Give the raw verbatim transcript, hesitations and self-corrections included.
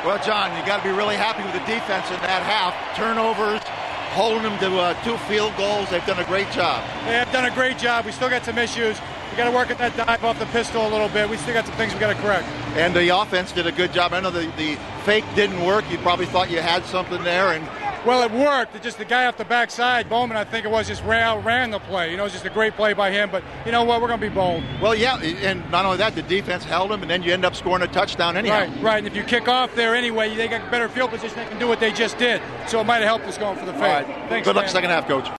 Well, John, you got to be really happy with the defense in that half. Turnovers, holding them to uh, two field goals. They've done a great job. They have done a great job. We still got some issues. We got to work at that dive off the pistol a little bit. We still got some things we got to correct. And the offense did a good job. I know the, the fake didn't work. You probably thought you had something there, and well, it worked. It just the guy off the backside, Bowman, I think it was, just ran, ran the play. You know, it was just a great play by him. But you know what? We're going to be bold. Well, yeah, and not only that, the defense held him, and then you end up scoring a touchdown anyhow. Right, right. And if you kick off there anyway, they got better field position. They can do what they just did. So it might have helped us going for the fade. All right. Thanks, Good luck man. second half, Coach.